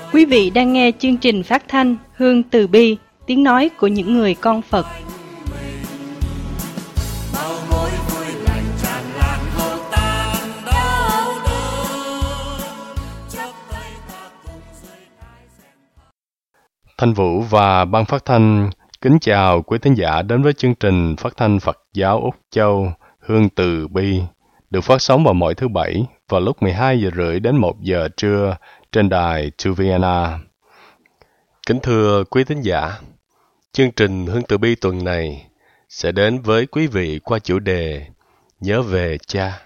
Quý vị đang nghe chương trình phát thanh Hương Từ Bi, tiếng nói của những người con Phật. Thanh Vũ và ban phát thanh kính chào quý thính giả đến với chương trình phát thanh Phật giáo Úc Châu Hương Từ Bi, được phát sóng vào mỗi thứ Bảy vào lúc 12 giờ rưỡi đến 1 giờ trưa trên đài Tu Vienna. Kính thưa quý thính giả, chương trình Hương Từ Bi tuần này sẽ đến với quý vị qua chủ đề Nhớ về cha.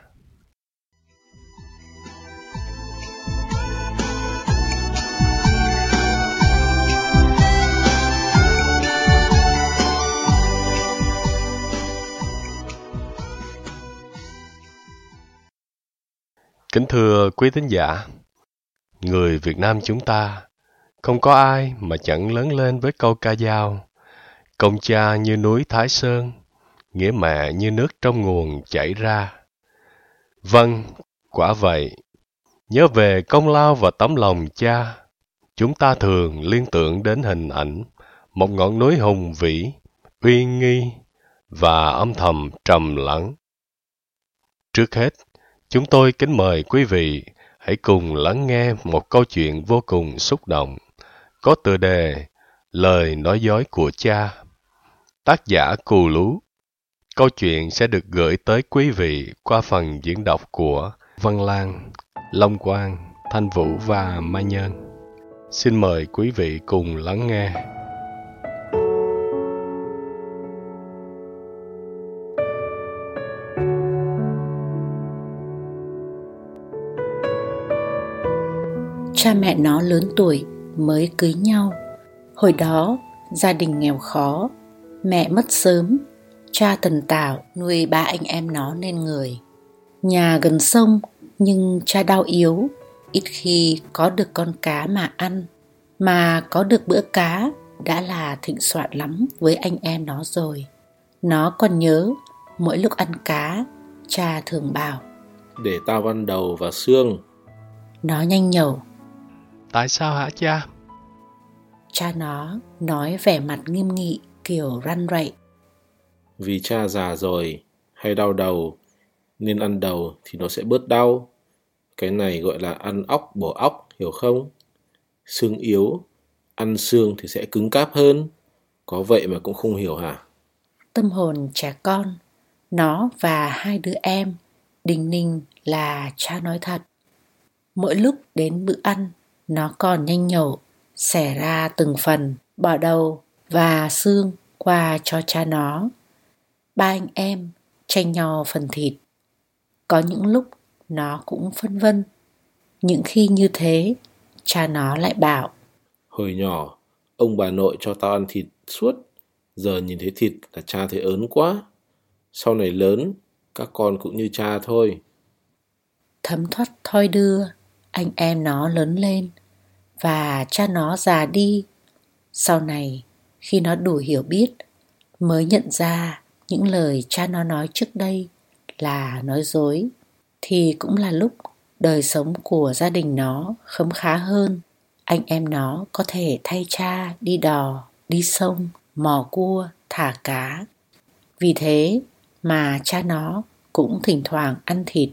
Kính thưa quý thính giả, người Việt Nam chúng ta không có ai mà chẳng lớn lên với câu ca dao: công cha như núi Thái Sơn, nghĩa mẹ như nước trong nguồn chảy ra. Vâng, quả vậy. Nhớ về công lao và tấm lòng cha, chúng ta thường liên tưởng đến hình ảnh một ngọn núi hùng vĩ, uy nghi và âm thầm trầm lắng. Trước hết, chúng tôi kính mời quý vị hãy cùng lắng nghe một câu chuyện vô cùng xúc động, có tựa đề Lời nói dối của cha, tác giả Cù Lú. Câu chuyện sẽ được gửi tới quý vị qua phần diễn đọc của Văn Lan, Long Quang, Thanh Vũ và Mai Nhân. Xin mời quý vị cùng lắng nghe. Cha mẹ nó lớn tuổi mới cưới nhau. Hồi đó gia đình nghèo khó, mẹ mất sớm. Cha tần tảo nuôi ba anh em nó nên người. Nhà gần sông nhưng cha đau yếu, ít khi có được con cá mà ăn. Mà có được bữa cá đã là thịnh soạn lắm với anh em nó rồi. Nó còn nhớ mỗi lúc ăn cá, cha thường bảo: để tao ăn đầu và xương. Nó nhanh nhẩu: Tại sao hả cha? Cha nó nói vẻ mặt nghiêm nghị kiểu răn rậy: Vì cha già rồi, hay đau đầu, nên ăn đầu thì nó sẽ bớt đau. Cái này gọi là ăn óc bổ óc, hiểu không? Xương yếu, ăn xương thì sẽ cứng cáp hơn. Có vậy mà cũng không hiểu hả? Tâm hồn trẻ con, nó và hai đứa em đinh ninh là cha nói thật. Mỗi lúc đến bữa ăn, nó còn nhanh nhẩu xẻ ra từng phần, bỏ đầu và xương qua cho cha nó. Ba anh em tranh nhau phần thịt. Có những lúc nó cũng phân vân. Những khi như thế, cha nó lại bảo: Hồi nhỏ, ông bà nội cho tao ăn thịt suốt. Giờ nhìn thấy thịt là cha thấy ớn quá. Sau này lớn, các con cũng như cha thôi. Thấm thoát thoi đưa, anh em nó lớn lên và cha nó già đi. Sau này, khi nó đủ hiểu biết, mới nhận ra những lời cha nó nói trước đây là nói dối, thì cũng là lúc đời sống của gia đình nó khấm khá hơn. Anh em nó có thể thay cha đi đò, đi sông, mò cua, thả cá. Vì thế mà cha nó cũng thỉnh thoảng ăn thịt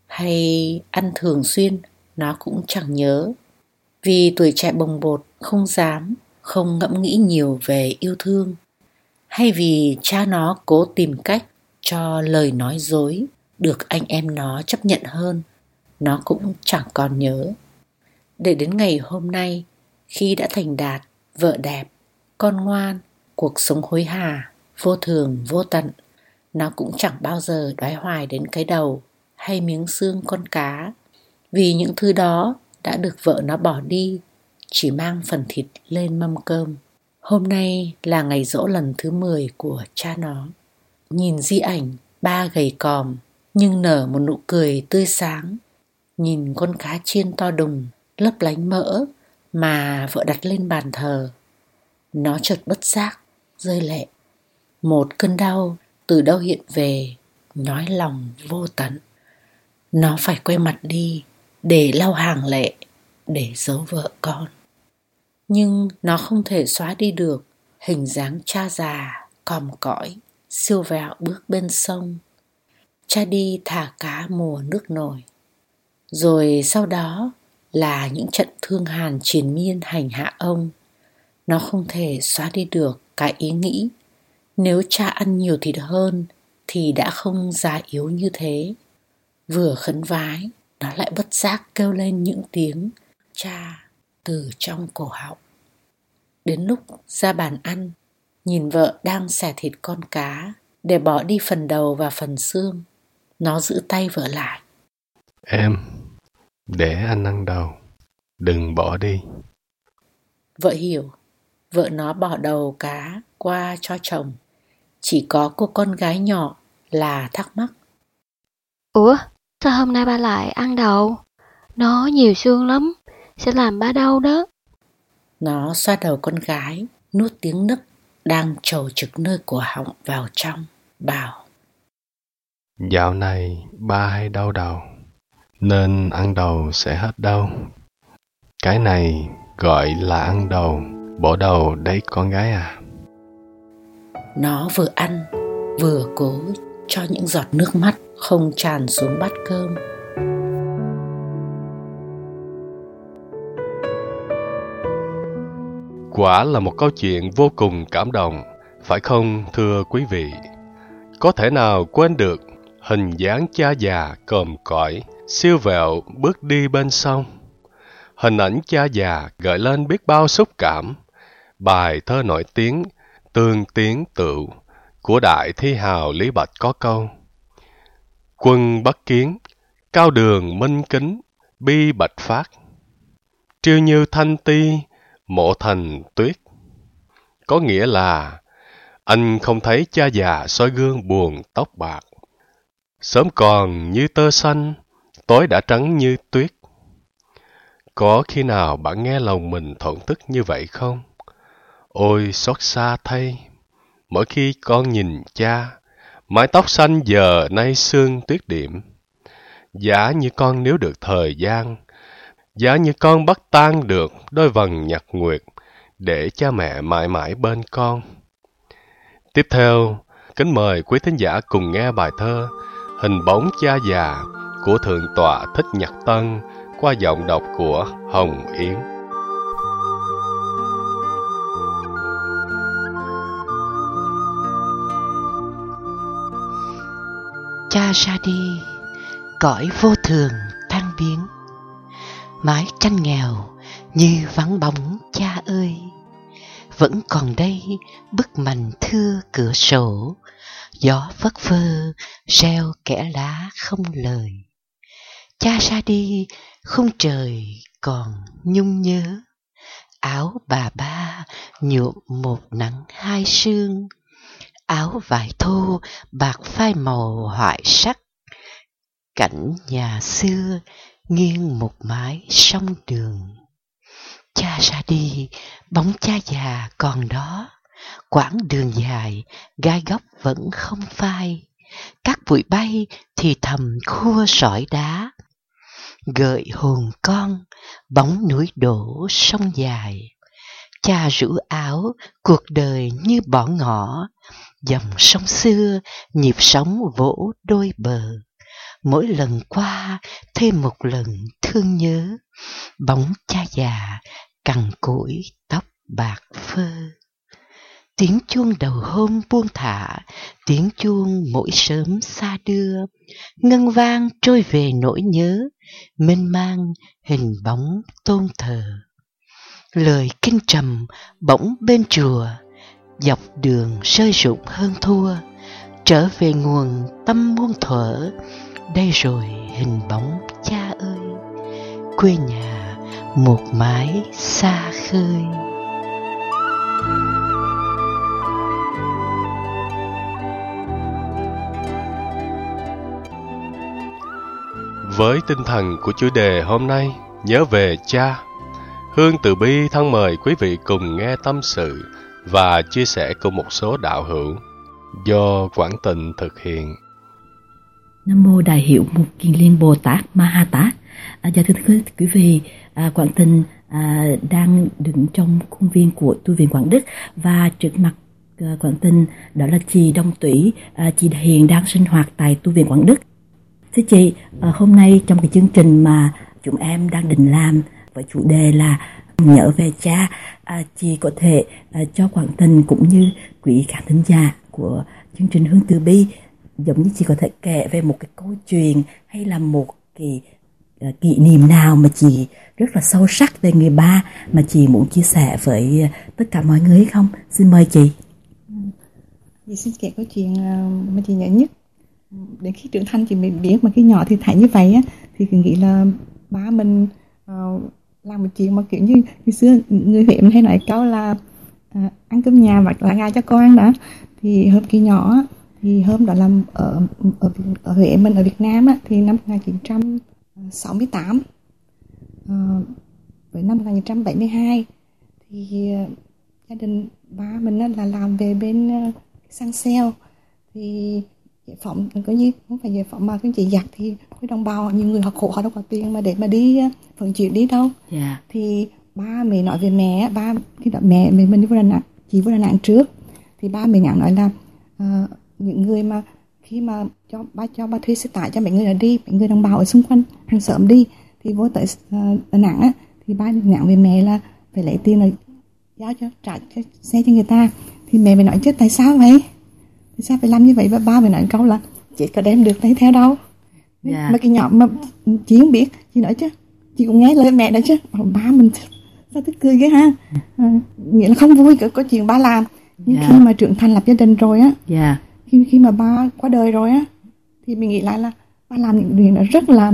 hay ăn thường xuyên nó cũng chẳng nhớ. Vì tuổi trẻ bồng bột không dám, không ngẫm nghĩ nhiều về yêu thương, hay vì cha nó cố tìm cách cho lời nói dối được anh em nó chấp nhận hơn, nó cũng chẳng còn nhớ. Để đến ngày hôm nay, khi đã thành đạt, vợ đẹp, con ngoan, cuộc sống hối hả, vô thường vô tận, nó cũng chẳng bao giờ đoái hoài đến cái đầu hay miếng xương con cá. Vì những thứ đó đã được vợ nó bỏ đi, chỉ mang phần thịt lên mâm cơm. Hôm nay là ngày giỗ lần thứ 10 của cha nó. Nhìn di ảnh ba gầy còm nhưng nở một nụ cười tươi sáng. Nhìn con cá chiên to đùng lấp lánh mỡ mà vợ đặt lên bàn thờ, nó chợt bất giác rơi lệ. Một cơn đau từ đâu hiện về, nhói lòng vô tận. Nó phải quay mặt đi để lau hàng lệ, để giấu vợ con. Nhưng nó không thể xóa đi được hình dáng cha già, còm cõi, siêu vẹo bước bên sông. Cha đi thả cá mùa nước nổi. Rồi sau đó là những trận thương hàn triền miên hành hạ ông. Nó không thể xóa đi được cái ý nghĩ nếu cha ăn nhiều thịt hơn thì đã không già yếu như thế. Vừa khấn vái, nó lại bất giác kêu lên những tiếng cha từ trong cổ họng. Đến lúc ra bàn ăn, nhìn vợ đang xẻ thịt con cá để bỏ đi phần đầu và phần xương, nó giữ tay vợ lại. Em, để anh ăn đầu, đừng bỏ đi. Vợ hiểu, vợ nó bỏ đầu cá qua cho chồng. Chỉ có cô con gái nhỏ là thắc mắc. Ủa, sao hôm nay ba lại ăn đầu? Nó nhiều xương lắm, sẽ làm ba đau đó. Nó xoa đầu con gái, nuốt tiếng nấc đang trầu trực nơi cổ họng vào trong, bảo: Dạo này ba hay đau đầu, nên ăn đầu sẽ hết đau. Cái này gọi là ăn đầu, bỏ đầu đấy con gái à. Nó vừa ăn, vừa cố cho những giọt nước mắt không tràn xuống bát cơm. Quả là một câu chuyện vô cùng cảm động, phải không thưa quý vị? Có thể nào quên được hình dáng cha già còm cõi, siêu vẹo bước đi bên sông? Hình ảnh cha già gợi lên biết bao xúc cảm. Bài thơ nổi tiếng Tương Tiến Tựu của đại thi hào Lý Bạch có câu: Quân Bắc Kiến, cao đường minh kính, bi bạch phát, triêu như thanh ti, mộ thành tuyết. Có nghĩa là anh không thấy cha già soi gương buồn tóc bạc, sớm còn như tơ xanh, tối đã trắng như tuyết. Có khi nào bạn nghe lòng mình thổn thức như vậy không? Ôi xót xa thay, mỗi khi con nhìn cha, mái tóc xanh giờ nay sương tuyết điểm. Giả như con níu được thời gian, giả như con bắt tan được đôi vầng nhật nguyệt, để cha mẹ mãi mãi bên con. Tiếp theo, kính mời quý thính giả cùng nghe bài thơ Hình bóng cha già của Thượng tọa Thích Nhật Tân qua giọng đọc của Hồng Yến. Cha ra đi, cõi vô thường tan biến, mái tranh nghèo như vắng bóng cha ơi. Vẫn còn đây bức mành thưa cửa sổ, gió phất phơ reo kẽ lá không lời. Cha ra đi, khung trời còn nhung nhớ, áo bà ba nhuộm một nắng hai sương, áo vải thô bạc phai màu hoại sắc. Cảnh nhà xưa nghiêng một mái sông đường. Cha ra đi, bóng cha già còn đó, quãng đường dài gai góc vẫn không phai. Các bụi bay thì thầm khua sỏi đá, gợi hồn con bóng núi đổ sông dài. Cha rũ áo cuộc đời như bỏ ngỏ, dòng sông xưa nhịp sóng vỗ đôi bờ. Mỗi lần qua thêm một lần thương nhớ, bóng cha già cằn cỗi tóc bạc phơ. Tiếng chuông đầu hôm buông thả, tiếng chuông mỗi sớm xa đưa, ngân vang trôi về nỗi nhớ, mênh mang hình bóng tôn thờ. Lời kinh trầm bỗng bên chùa, dọc đường rơi rụng hơn thua, trở về nguồn tâm muôn thuở. Đây rồi hình bóng cha ơi, quê nhà một mái xa khơi. Với tinh thần của chủ đề hôm nay, nhớ về cha, Hương Từ Bi thân mời quý vị cùng nghe tâm sự và chia sẻ của một số đạo hữu do Quảng Tịnh thực hiện. Nam mô Đại Hiệu Mục Kiền Liên Bồ Tát Ma Ha Tát. Dạ thưa quý vị, Quảng Tịnh đang đứng trong khuôn viên của tu viện Quảng Đức, và trước mặt Quảng Tình đó là chị Đồng Túy. Chị hiện đang sinh hoạt tại tu viện Quảng Đức. Thưa chị, hôm nay trong cái chương trình mà chúng em đang định làm với chủ đề là nhớ về cha, chị có thể cho Quảng Tình cũng như quý khán thính giả của chương trình Hương Từ Bi, giống như chị có thể kể về một cái câu chuyện hay là một cái kỷ niệm nào mà chị rất là sâu sắc về người ba mà chị muốn chia sẻ với tất cả mọi người không? Xin mời chị. Chị xin kể câu chuyện mà chị nhớ nhất. Đến khi trưởng thành chị mới biết, mà khi nhỏ thì thấy như vậy á, thì cứ nghĩ là ba mình làm một chuyện mà kiểu như ngày xưa người Huế mình hay nói câu là ăn cơm nhà và là gà cho con ăn đó. Thì hôm khi nhỏ á, thì hôm đó làm ở Huế mình, ở Việt Nam á, thì năm 1968 với năm 1972 thì gia đình ba mình là làm về bên xăng xeo. Thì giải phóng có như không phải giải phóng mà các chị giặc, thì với đồng bào nhiều người họ khổ, họ đâu có tiền mà để mà đi vận chuyển đi đâu. Thì ba mẹ nói về mẹ, ba khi đó mẹ mình đi vô Đà Nẵng, chị vô Đà Nẵng trước, thì ba mẹ nhắn nói là những người mà khi mà cho ba thuê xe tải cho mấy người là đi, mấy người đồng bào ở xung quanh hàng xóm đi, thì vô tới Đà Nẵng á, thì ba nhắn về mẹ là phải lấy tiền là giao cho trả cho xe cho người ta. Thì mẹ mới nói chứ tại sao vậy, tại sao phải làm như vậy, và ba mới nói câu là chị có đem được lấy theo đâu. Mà cái nhỏ mà chị không biết, chị nói chứ chị cũng nghe lời mẹ đó chứ. Ba mình sao tức cười ghê ha. Nghĩa là không vui có chuyện ba làm. Nhưng khi mà trưởng thành lập gia đình rồi á, khi mà ba qua đời rồi á, thì mình nghĩ lại là ba làm những điều nó rất là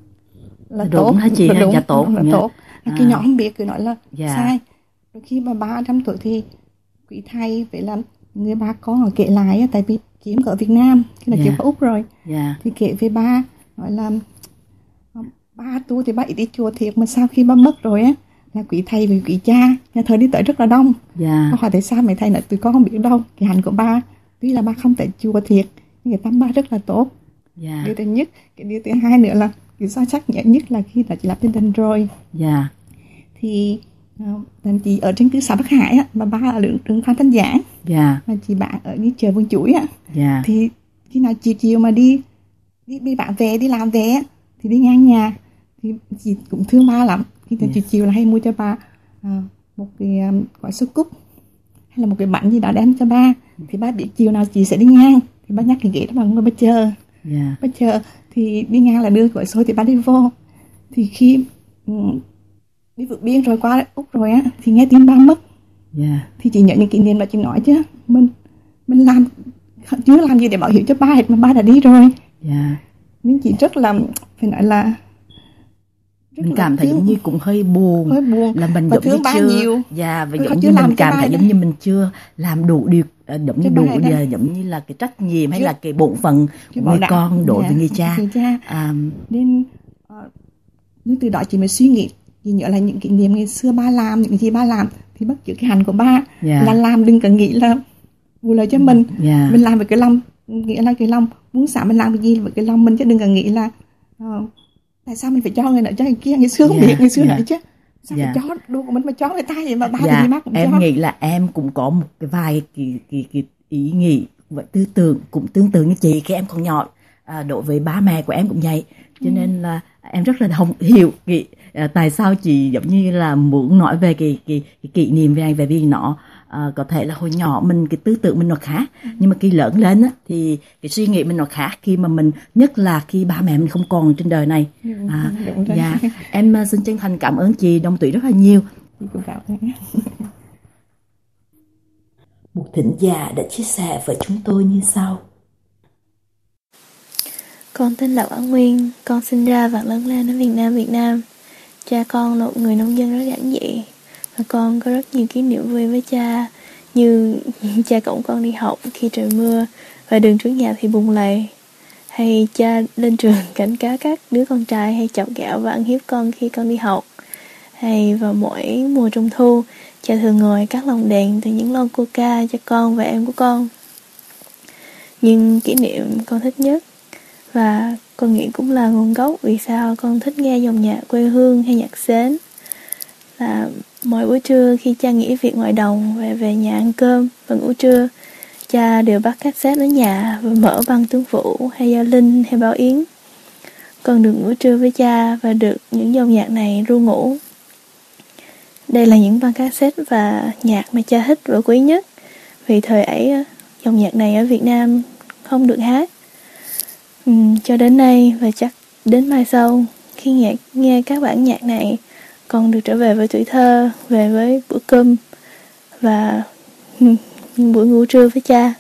tốt hả chị? Đúng, tốt. Cái nhỏ không biết, cứ nói là sai. Rồi khi mà 300 tuổi thì quý thầy vậy là người ba con họ kể lại á, tại vì chị ở Việt Nam, khi là chị có Úc rồi, thì kể về ba, nói là ba tu thì ba ít đi chùa thiệt, mà sau khi ba mất rồi á, là quý thầy và quý cha nhà thờ đi tới rất là đông. Ba hỏi tại sao mấy thầy nói tụi con không biết đâu. Cái hành của ba, tuy là ba không tới chùa thiệt, nhưng cái tâm ba rất là tốt. Điều thứ nhất. Cái điều thứ hai nữa là cái sao chắc nhớ nhất là khi đã chị lập gia đình rồi, thì chị ở trên xã Bắc Hải á, mà ba ở đường Phan Thanh Giảng, mà chị bạn ở như chợ Vườn Chuối á, thì khi nào chiều mà đi bạn về, đi làm về á, thì đi ngang nhà, thì chị cũng thương ba lắm. Khi chiều là hay mua cho ba một cái quả sô cúc hay là một cái bánh gì đó đem cho ba. Thì ba biết chiều nào chị sẽ đi ngang, thì ba nhắc cái ghế đó bằng ngồi ba chờ. Ba chờ thì đi ngang là đưa quả xôi thì ba đi vô. Thì khi đi vượt biên rồi qua Úc rồi á, thì nghe tin ba mất. Thì chị nhớ những kỷ niệm mà chị nói chứ mình làm chưa làm gì để bảo hiểm cho ba hết mà ba đã đi rồi. Nên chị rất là phải nói là mình cảm thấy giống như cũng hơi buồn là mình giống như chưa nhiều. Và giống như mình cảm thấy giống như mình chưa làm đủ điều, giống như là cái trách nhiệm hay là cái bổn phận của người con đối với người cha. Nên từ đó chị mới suy nghĩ, chị nhớ là những kỷ niệm ngày xưa ba làm, những gì ba làm thì bắt chước cái hành của ba là làm, đừng cần nghĩ là vụ lời cho mình. Mình làm với cái lòng, nghĩa là cái lòng muốn xả, mình làm cái gì với cái lòng mình, chứ đừng cần nghĩ là tại sao mình phải cho người nọ cho người kia. Ngày xưa không biết, ngày xưa nói chứ sao phải cho đồ của mình mà cho người ta vậy mà ba thì mắc cũng em cho. Nghĩ là em cũng có một cái vài cái ý nghĩ và tư tưởng cũng tương tự như chị khi em còn nhỏ. Đối với ba mẹ của em cũng vậy, cho nên là em rất là hiểu tại sao chị giống như là muốn nói về cái kỷ niệm về anh, về vì nó có thể là hồi nhỏ mình cái tư tưởng mình nó khác, nhưng mà khi lớn lên á, thì cái suy nghĩ mình nó khác khi mà mình, nhất là khi ba mẹ mình không còn trên đời này. Em xin chân thành cảm ơn chị Đồng Túy rất là nhiều. Một thính giả đã chia sẻ với chúng tôi như sau. Con tên là Quảng Nguyên, con sinh ra và lớn lên ở Việt Nam. Cha con là một người nông dân rất giản dị, và con có rất nhiều kỷ niệm vui với cha, như cha cõng con đi học khi trời mưa và đường trước nhà thì bùn lầy, hay cha lên trường cảnh cáo các đứa con trai hay chọc ghẹo và ăn hiếp con khi con đi học, hay vào mỗi mùa trung thu cha thường ngồi cắt lồng đèn từ những lon coca cho con và em của con. Nhưng kỷ niệm con thích nhất, và con nghĩ cũng là nguồn gốc vì sao con thích nghe dòng nhạc quê hương hay nhạc sến, là mỗi buổi trưa khi cha nghỉ việc ngoài đồng về nhà ăn cơm và ngủ trưa, cha đều bắt cassette ở nhà và mở băng Tuấn Vũ hay Giao Linh hay Bảo Yến. Con được ngủ trưa với cha và được những dòng nhạc này ru ngủ. Đây là những băng cassette và nhạc mà cha thích và quý nhất, vì thời ấy dòng nhạc này ở Việt Nam không được hát. Cho đến nay và chắc đến mai sau, khi nghe các bản nhạc này, con được trở về với tuổi thơ, về với bữa cơm và buổi ngủ trưa với cha.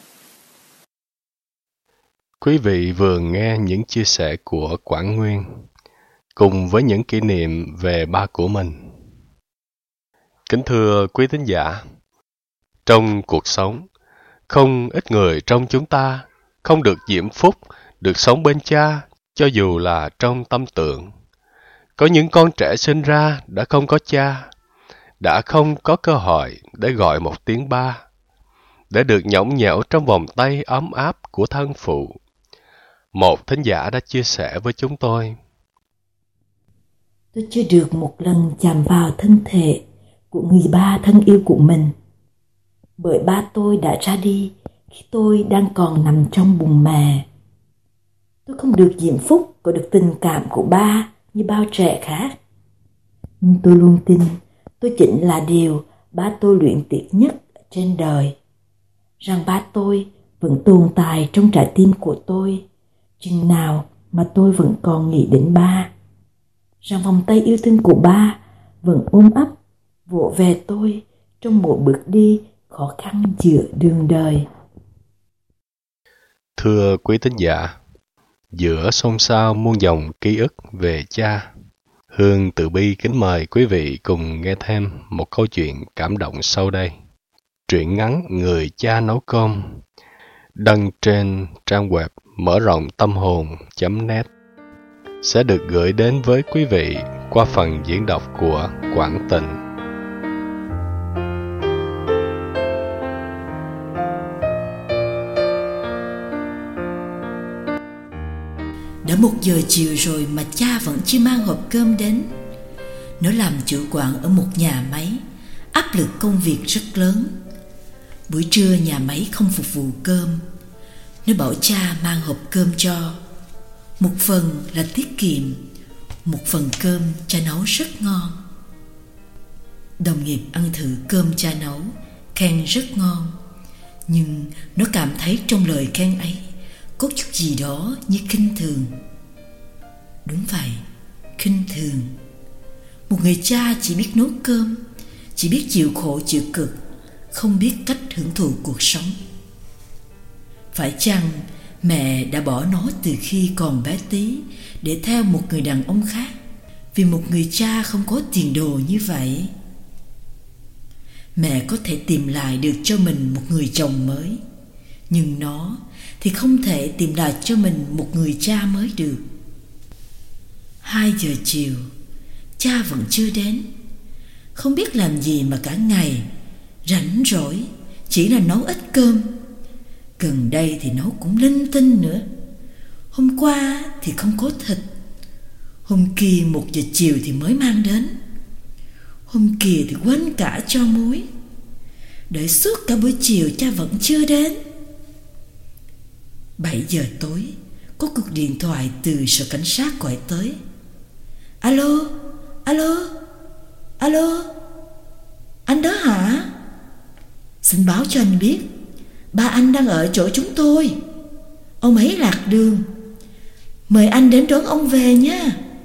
Quý vị vừa nghe những chia sẻ của Quảng Nguyên, cùng với những kỷ niệm về ba của mình. Kính thưa quý thính giả, trong cuộc sống, không ít người trong chúng ta không được diễm phúc, được sống bên cha, cho dù là trong tâm tưởng. Có những con trẻ sinh ra đã không có cha, đã không có cơ hội để gọi một tiếng ba, để được nhõng nhẽo trong vòng tay ấm áp của thân phụ. Một thính giả đã chia sẻ với chúng tôi: Tôi chưa được một lần chạm vào thân thể của người ba thân yêu của mình, bởi ba tôi đã ra đi khi tôi đang còn nằm trong bụng mẹ. Tôi không được diễm phúc có được tình cảm của ba như bao trẻ khác. Nhưng tôi luôn tin tôi chính là điều ba tôi luyện tiếc nhất trên đời, rằng ba tôi vẫn tồn tại trong trái tim của tôi chừng nào mà tôi vẫn còn nghĩ đến ba, rằng vòng tay yêu thương của ba vẫn ôm ấp vỗ về tôi trong mỗi bước đi khó khăn giữa đường đời. Thưa quý thính giả, giữa xôn xao muôn dòng ký ức về cha, Hương Từ Bi kính mời quý vị cùng nghe thêm một câu chuyện cảm động sau đây. Truyện ngắn Người Cha Nấu Cơm, đăng trên trang web mở rộng tâm hồn.net, sẽ được gửi đến với quý vị qua phần diễn đọc của Quảng Tịnh. Đã 1 giờ chiều rồi mà cha vẫn chưa mang hộp cơm đến. Nó làm chủ quản ở một nhà máy, áp lực công việc rất lớn. Buổi trưa nhà máy không phục vụ cơm. Nó bảo cha mang hộp cơm cho. Một phần là tiết kiệm, một phần cơm cha nấu rất ngon. Đồng nghiệp ăn thử cơm cha nấu, khen rất ngon. Nhưng nó cảm thấy trong lời khen ấy có chút gì đó như khinh thường. Đúng vậy, khinh thường. Một người cha chỉ biết nấu cơm, chỉ biết chịu khổ chịu cực, không biết cách hưởng thụ cuộc sống. Phải chăng mẹ đã bỏ nó từ khi còn bé tí để theo một người đàn ông khác, vì một người cha không có tiền đồ như vậy? Mẹ có thể tìm lại được cho mình một người chồng mới, nhưng nó thì không thể tìm lại cho mình một người cha mới được. 2 giờ chiều, cha vẫn chưa đến. Không biết làm gì mà cả ngày rảnh rỗi chỉ là nấu ít cơm. Gần đây thì nấu cũng linh tinh nữa. Hôm qua thì không có thịt. Hôm kia 1 giờ chiều thì mới mang đến. Hôm kia thì quên cả cho muối. Đợi suốt cả buổi chiều cha vẫn chưa đến. 7 giờ tối, có cuộc điện thoại từ sở cảnh sát gọi tới. Alo, alo, alo, anh đó hả? Xin báo cho anh biết, ba anh đang ở chỗ chúng tôi. Ông ấy lạc đường, mời anh đến đón ông về nha.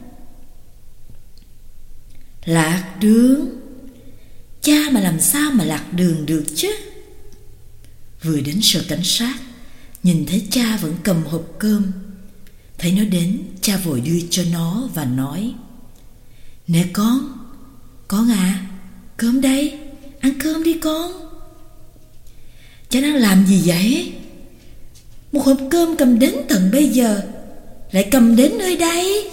Lạc đường? Cha mà làm sao mà lạc đường được chứ? Vừa đến sở cảnh sát, nhìn thấy cha vẫn cầm hộp cơm. Thấy nó đến, cha vội đưa cho nó và nói: Nè con à, cơm đây, ăn cơm đi con. Cha đang làm gì vậy? Một hộp cơm cầm đến tận bây giờ, lại cầm đến nơi đây.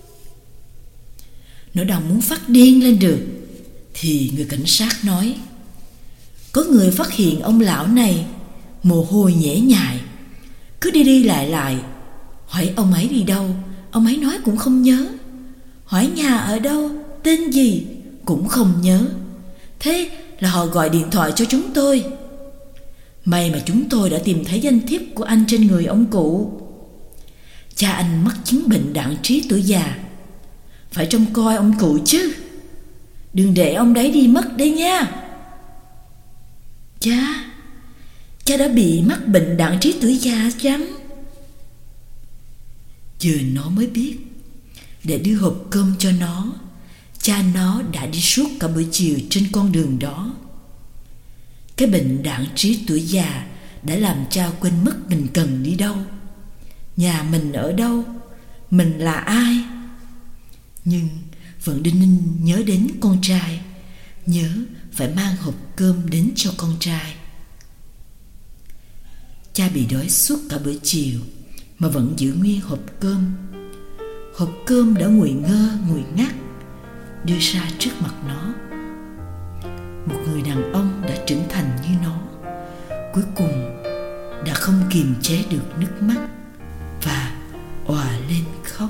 Nó đang muốn phát điên lên được, thì người cảnh sát nói: Có người phát hiện ông lão này mồ hôi nhễ nhại, cứ đi đi lại. Hỏi ông ấy đi đâu, ông ấy nói cũng không nhớ. Hỏi nhà ở đâu, tên gì, cũng không nhớ. Thế là họ gọi điện thoại cho chúng tôi. May mà chúng tôi đã tìm thấy danh thiếp của anh trên người ông cụ. Cha anh mắc chứng bệnh đãng trí tuổi già, phải trông coi ông cụ chứ. Đừng để ông đấy đi mất đấy nha. Cha đã bị mắc bệnh đãng trí tuổi già chăng? Giờ nó mới biết. Để đưa hộp cơm cho nó, cha nó đã đi suốt cả buổi chiều trên con đường đó. Cái bệnh đãng trí tuổi già đã làm cha quên mất mình cần đi đâu, nhà mình ở đâu, mình là ai. Nhưng vẫn đinh nhớ đến con trai, nhớ phải mang hộp cơm đến cho con trai. Cha bị đói suốt cả buổi chiều mà vẫn giữ nguyên hộp cơm. Hộp cơm đã nguội ngơ nguội ngắt đưa ra trước mặt nó. Một người đàn ông đã trưởng thành như nó, cuối cùng đã không kiềm chế được nước mắt và òa lên khóc.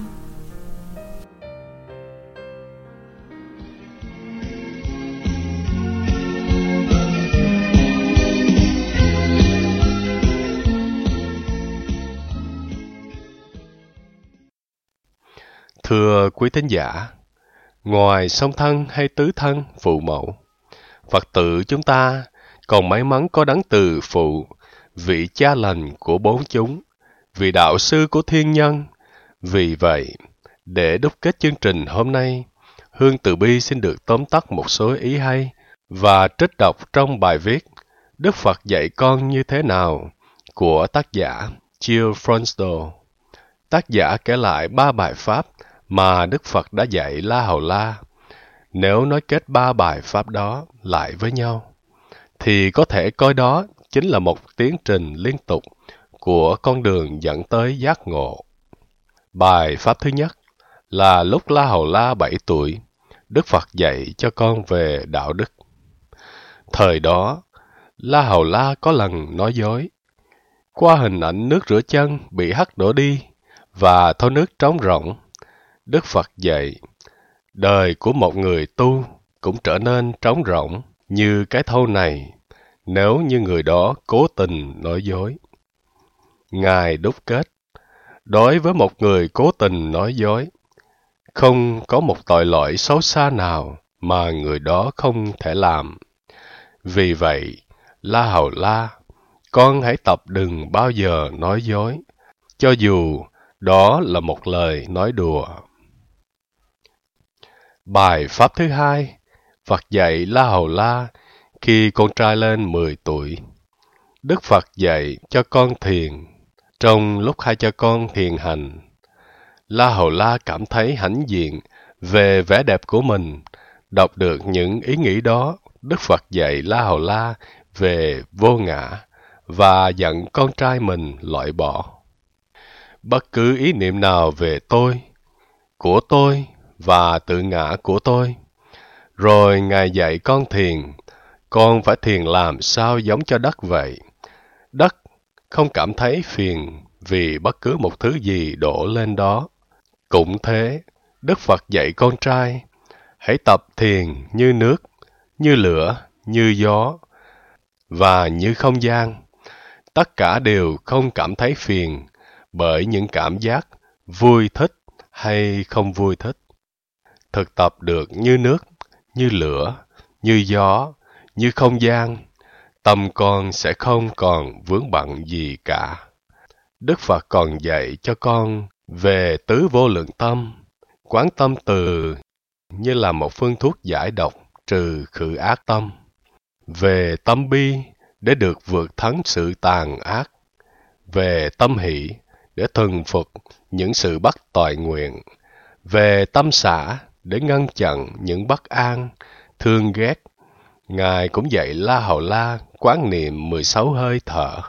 Thưa quý thính giả, ngoài song thân hay tứ thân phụ mẫu, Phật tử chúng ta còn may mắn có đấng từ phụ, vị cha lành của bốn chúng, vị đạo sư của thiên nhân. Vì vậy, để đúc kết chương trình hôm nay, Hương Từ Bi xin được tóm tắt một số ý hay và trích đọc trong bài viết Đức Phật dạy con như thế nào của tác giả Jill Fronsdal. Tác giả kể lại 3 bài pháp mà Đức Phật đã dạy La Hầu La. Nếu nói kết 3 bài pháp đó lại với nhau, thì có thể coi đó chính là một tiến trình liên tục của con đường dẫn tới giác ngộ. Bài pháp thứ nhất là lúc La Hầu La 7 tuổi, Đức Phật dạy cho con về đạo đức. Thời đó, La Hầu La có lần nói dối. Qua hình ảnh nước rửa chân bị hắt đổ đi và thau nước trống rỗng, Đức Phật dạy, đời của một người tu cũng trở nên trống rỗng như cái thau này nếu như người đó cố tình nói dối. Ngài đúc kết, đối với một người cố tình nói dối, không có một tội lỗi xấu xa nào mà người đó không thể làm. Vì vậy, La Hầu La, con hãy tập đừng bao giờ nói dối, cho dù đó là một lời nói đùa. Bài pháp thứ hai, Phật dạy La Hầu La khi con trai lên 10 tuổi. Đức Phật dạy cho con thiền. Trong lúc hai cha con thiền hành, La Hầu La cảm thấy hãnh diện về vẻ đẹp của mình. Đọc được những ý nghĩ đó, Đức Phật dạy La Hầu La về vô ngã và dặn con trai mình loại bỏ bất cứ ý niệm nào về tôi, của tôi và tự ngã của tôi. Rồi Ngài dạy con thiền, con phải thiền làm sao giống cho đất vậy. Đất không cảm thấy phiền vì bất cứ một thứ gì đổ lên đó. Cũng thế, Đức Phật dạy con trai, hãy tập thiền như nước, như lửa, như gió và như không gian. Tất cả đều không cảm thấy phiền bởi những cảm giác vui thích hay không vui thích. Thực tập được như nước, như lửa, như gió, như không gian, tâm con sẽ không còn vướng bận gì cả. Đức Phật còn dạy cho con về tứ vô lượng tâm, quán tâm từ như là một phương thuốc giải độc trừ khử ác tâm, về tâm bi để được vượt thắng sự tàn ác, về tâm hỷ để thuần phục những sự bất toại nguyện, về tâm xả để ngăn chặn những bất an, thương ghét. Ngài cũng dạy La Hầu La quán niệm 16 hơi thở.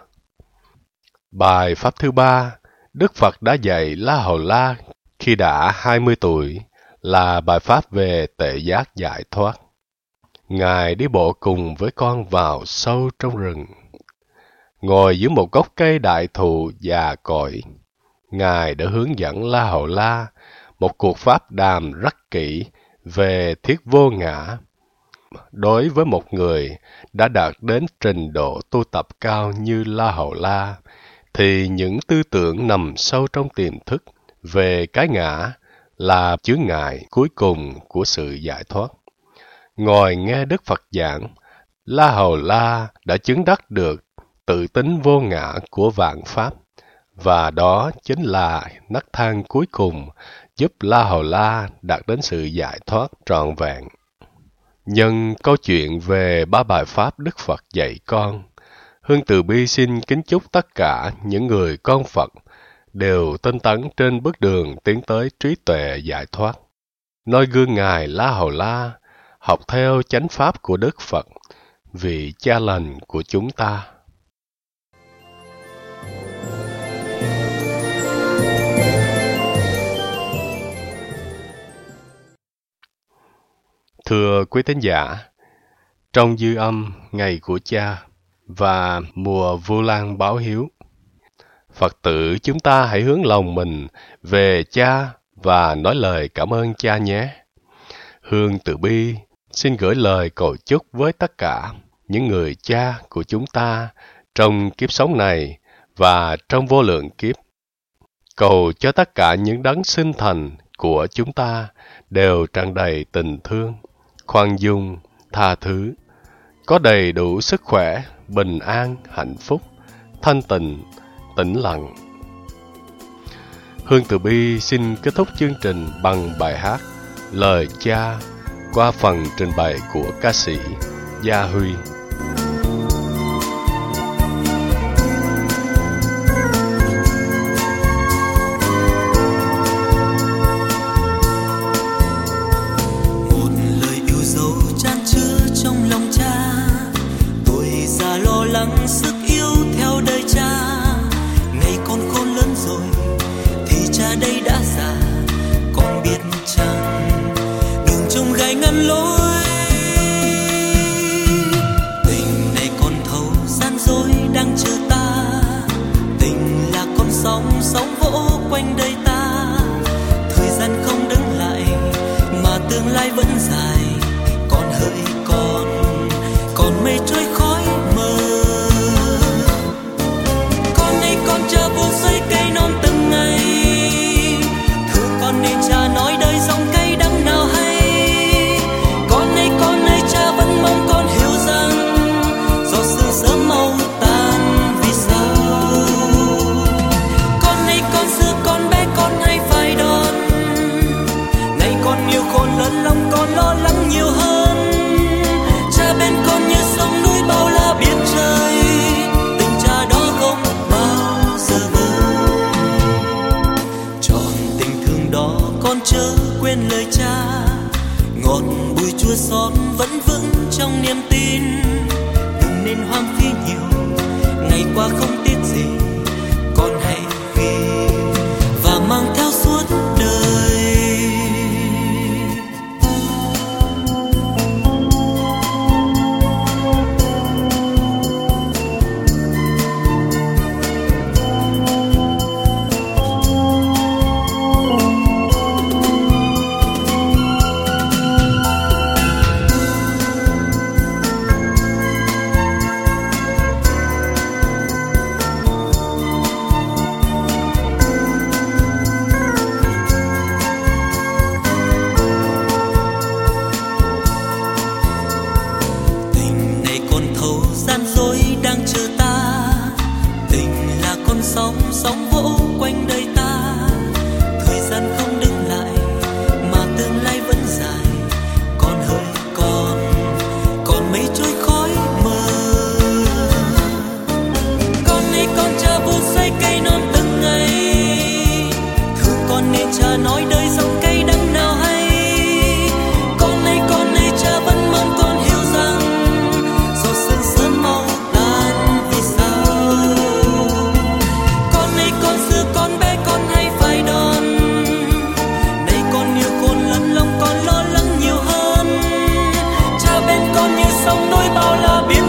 Bài pháp thứ ba, Đức Phật đã dạy La Hầu La khi đã 20 tuổi là bài pháp về tệ giác giải thoát. Ngài đi bộ cùng với con vào sâu trong rừng. Ngồi dưới một gốc cây đại thụ già cỗi, Ngài đã hướng dẫn La Hầu La một cuộc pháp đàm rất kỹ về thiết vô ngã. Đối với một người đã đạt đến trình độ tu tập cao như La Hầu La, thì những tư tưởng nằm sâu trong tiềm thức về cái ngã là chướng ngại cuối cùng của sự giải thoát. Ngồi nghe Đức Phật giảng, La Hầu La đã chứng đắc được tự tính vô ngã của vạn pháp, và đó chính là nấc thang cuối cùng giúp La Hầu La đạt đến sự giải thoát trọn vẹn. Nhân câu chuyện về 3 bài pháp Đức Phật dạy con, Hương Từ Bi xin kính chúc tất cả những người con Phật đều tinh tấn trên bước đường tiến tới trí tuệ giải thoát. Noi gương Ngài La Hầu La, học theo chánh pháp của Đức Phật, vị cha lành của chúng ta. Thưa quý tín giả, trong dư âm ngày của cha và mùa Vu Lan báo hiếu, Phật tử chúng ta hãy hướng lòng mình về cha và nói lời cảm ơn cha nhé. Hương Từ Bi xin gửi lời cầu chúc với tất cả những người cha của chúng ta trong kiếp sống này và trong vô lượng kiếp. Cầu cho tất cả những đấng sinh thành của chúng ta đều tràn đầy tình thương, khoan dung, tha thứ, có đầy đủ sức khỏe, bình an, hạnh phúc, thanh tịnh, tĩnh lặng. Hương Từ Bi xin kết thúc chương trình bằng bài hát Lời Cha qua phần trình bày của ca sĩ Gia Huy. Sức yêu theo đời cha, ngày con khôn lớn rồi thì cha đây đã già, con biết chăng đường trông gai ngăn lối. Tình này còn thấu gian dối đang chờ ta, tình là con sóng sóng vỗ quanh đời ta. Thời gian không đứng lại mà tương lai vẫn dài, con hỡi còn mây trôi khói mờ. Cha vô xây cây non từng ngày, thưa con nên cha nói đời dòng cây đắng nào hay. Con ơi cha vẫn mong con hiểu rằng giọt sương sớm mau tan vì sao. Con xưa con bé con hay phải đón, nay con nhiều khôn lớn lòng con lo lắng nhiều hơn. Cha bên con như sông núi bao la biển trời, tình cha đó không con chớ quên lời cha, ngọt bùi chua xót vẫn vững trong niềm tin. Đừng nên hoang phí nhiều, ngày qua không tiếc gì, con hãy ghi và mang theo suốt đời. Sóng vỗ quanh đời ta, thời gian không đứng lại mà tương lai vẫn dài. Con hỡi còn mây trôi khói mờ. Con cha vô xây cây non từng ngày, thương con nên cha nói đời dòng cây đắng nào hay. Con ơi cha vẫn mong con hiểu rằng giọt sương sớm mau tan vì sao. Con xưa con bé con hay phải đón, nay con nhiều khôn lớn lòng con lo lắng nhiều hơn. Cha bên con như sông núi bao la biển